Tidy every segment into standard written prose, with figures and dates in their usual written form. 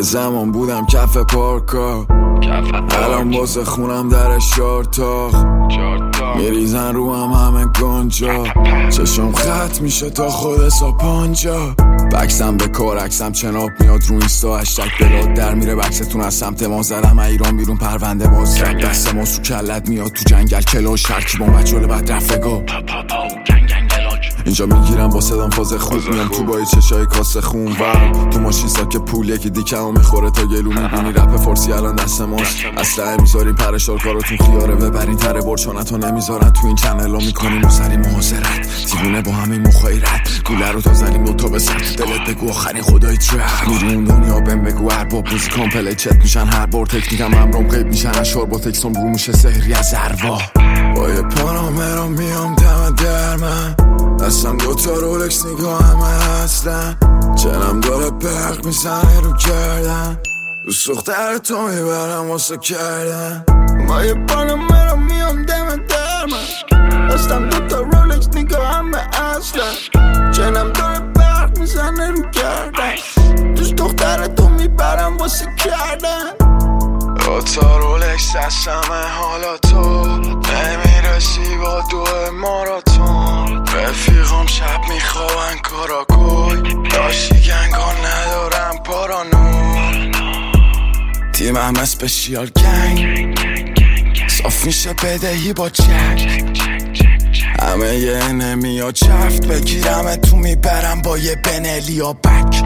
زمان بودم کف پارکا، الان واسه خونم در شارتاخ، میریزن رو همه گنجا، چشم خط میشه تا خود ساپانجا. بکسم به کار عکسم چناب میاد رو اینستا، هشتگ بلاد در میره بکستون از سمت ما زدم ایران بیرون پرونده باز کرد، دست ما سو کلت میاد تو جنگل کلاش، هرکی با مجال بد رفگا اینجا میگیرم با صدام فاز خوب، میام تو بای چشای کاسه خون ور تو ماشین ساک پول یکی دیکمو میخوره تا گلو، میبینی رپ فارسی الان دست ماست، اسلحه میذاریم پرشار کاراتون خیاره ببرین تره برچانتو نمیذارن تو این چنلا، میکنیم و سری محاصرت دیوونه با همین مخایرت، گوله رو تا زنیم دوتا به سر تو دلت بگو آخرین خدای ترک، میری اون دنیا بهم بگو هر با بوزی کامپلی چت میشن هر بار تکنیکم امرام قیب میشن اشار با تکسام رو میشه سحری از اروا، با یه پانامرام میام دم در من، دستم دوتا رولکس نگاه همه هستن، چنم داره برق میزنه رو گردن، دوست دختر تو میبرم واسه کردن، ما یه پانامرام میام دم در من، دستم دوتا رولکس نگاه همه هستن، چنم داره برق میزنه رو گردن، دوست دختر تو میبرم واسه کردن، دوتا رولکس دستمه حالا تو نمیرسی با دو ماراتون، رفیقام شب میخوابن کاراکل، داشتی گنگا ندارم پارانو، تیمم اسپشیال گنگ صاف میشه بدهی با چک، همه یه انمی ها چفت بگیرم تو میبرم با یه بنلی ها بک،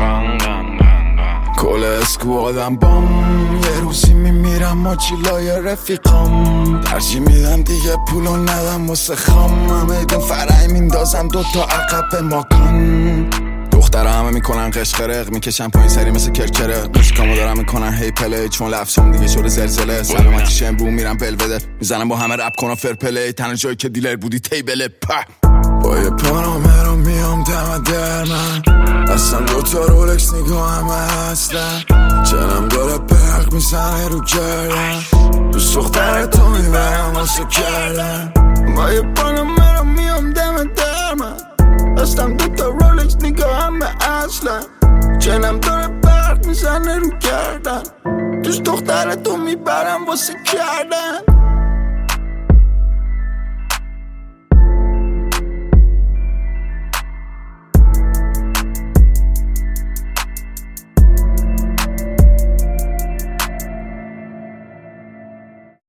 کل اسکوادم بام، یه روزی میمیرم ماچیلای رفیقام، ترجیح میدم دیگه پولو ندم واسه خام، همه دون فرعی میندازم دوتا عقب ماکان، دخترها همه میکنن قشقرق میکشن پایین سری مثل کرکره، موسیقامو دارم میکنن هی پلی چون لفظام دیگه شده زلزله، سلامتی شمرو میرم بلوده میزنم با همه رپ کنم فر پلی، تنها جایی که دیلر بودی تیبله با یه پانامرام میام دم در من، دستم دوتا رولکس نگاه همه هستن، چنم داره برق میزنه رو گردن، دوست دختر تو میبرم واسه کردن، با یه پانامرام میام دم در من، دستم دوتا رولکس نگاه همه هستن، چنم داره برق میزنه رو گردن، دوست دختر تو میبرم واسه کردن.